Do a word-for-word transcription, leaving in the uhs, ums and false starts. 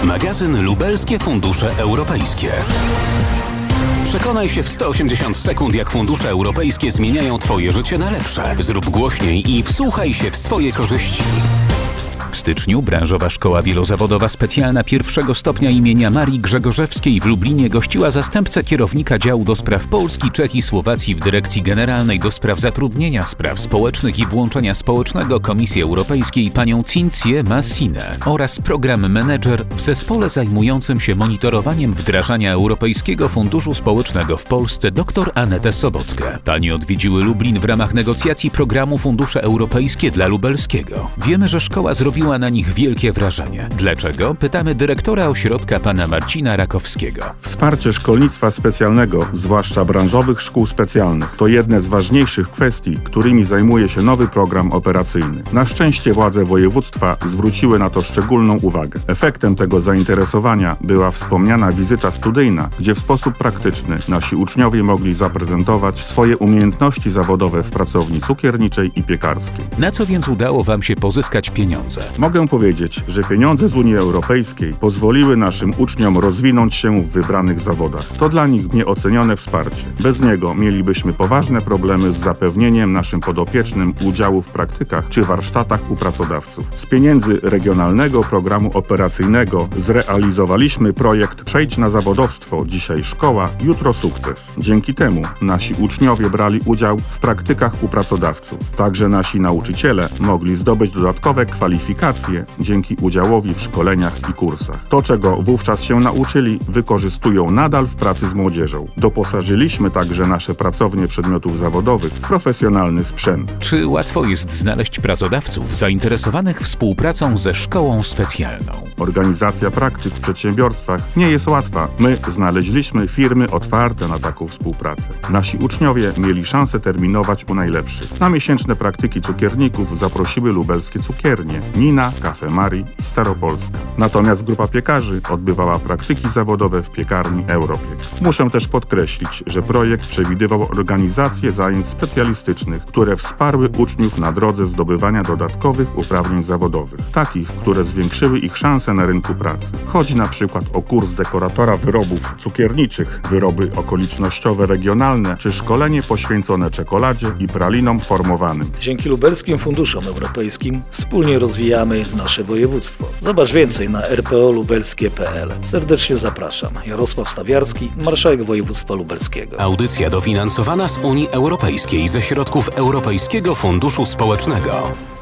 Magazyn Lubelskie Fundusze Europejskie. Przekonaj się w sto osiemdziesiąt sekund, jak fundusze europejskie zmieniają Twoje życie na lepsze. Zrób głośniej i wsłuchaj się w swoje korzyści. W styczniu branżowa szkoła wielozawodowa specjalna pierwszego stopnia imienia Marii Grzegorzewskiej w Lublinie gościła zastępcę kierownika działu do spraw Polski, Czech i Słowacji w Dyrekcji Generalnej do spraw zatrudnienia, spraw społecznych i włączenia społecznego Komisji Europejskiej panią Cincję Massinę oraz program menedżer w zespole zajmującym się monitorowaniem wdrażania Europejskiego Funduszu Społecznego w Polsce dr Anetę Sobotkę. Panie odwiedziły Lublin w ramach negocjacji programu Fundusze Europejskie dla Lubelskiego. Wiemy, że szkoła zrobiła na nich wielkie wrażenie. Dlaczego? Pytamy dyrektora ośrodka pana Marcina Rakowskiego. Wsparcie szkolnictwa specjalnego, zwłaszcza branżowych szkół specjalnych, to jedne z ważniejszych kwestii, którymi zajmuje się nowy program operacyjny. Na szczęście władze województwa zwróciły na to szczególną uwagę. Efektem tego zainteresowania była wspomniana wizyta studyjna, gdzie w sposób praktyczny nasi uczniowie mogli zaprezentować swoje umiejętności zawodowe w pracowni cukierniczej i piekarskiej. Na co więc udało wam się pozyskać pieniądze? Mogę powiedzieć, że pieniądze z Unii Europejskiej pozwoliły naszym uczniom rozwinąć się w wybranych zawodach. To dla nich nieocenione wsparcie. Bez niego mielibyśmy poważne problemy z zapewnieniem naszym podopiecznym udziału w praktykach czy warsztatach u pracodawców. Z pieniędzy Regionalnego Programu Operacyjnego zrealizowaliśmy projekt Przejdź na zawodowstwo, dzisiaj szkoła, jutro sukces. Dzięki temu nasi uczniowie brali udział w praktykach u pracodawców. Także nasi nauczyciele mogli zdobyć dodatkowe kwalifikacje dzięki udziałowi w szkoleniach i kursach. To, czego wówczas się nauczyli, wykorzystują nadal w pracy z młodzieżą. Doposażyliśmy także nasze pracownie przedmiotów zawodowych w profesjonalny sprzęt. Czy łatwo jest znaleźć pracodawców zainteresowanych współpracą ze szkołą specjalną? Organizacja praktyk w przedsiębiorstwach nie jest łatwa. My znaleźliśmy firmy otwarte na taką współpracę. Nasi uczniowie mieli szansę terminować u najlepszych. Na miesięczne praktyki cukierników zaprosiły lubelskie cukiernie Nina, Cafe Marii i Staropolska. Natomiast grupa piekarzy odbywała praktyki zawodowe w piekarni Europiek. Muszę też podkreślić, że projekt przewidywał organizację zajęć specjalistycznych, które wsparły uczniów na drodze zdobywania dodatkowych uprawnień zawodowych, takich, które zwiększyły ich szanse na rynku pracy. Chodzi na przykład o kurs dekoratora wyrobów cukierniczych, wyroby okolicznościowe regionalne, czy szkolenie poświęcone czekoladzie i pralinom formowanym. Dzięki lubelskim funduszom europejskim wspólnie rozwijamy nasze województwo. Zobacz więcej na r p o lubelskie kropka p l. Serdecznie zapraszam. Jarosław Stawiarski, marszałek województwa lubelskiego. Audycja dofinansowana z Unii Europejskiej ze środków Europejskiego Funduszu Społecznego.